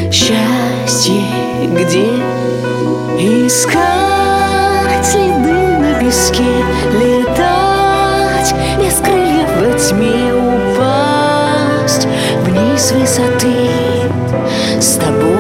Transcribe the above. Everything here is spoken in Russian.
Счастье где? Искать следы на песке, летать без крыльев во тьме, упасть вниз с высоты с тобой.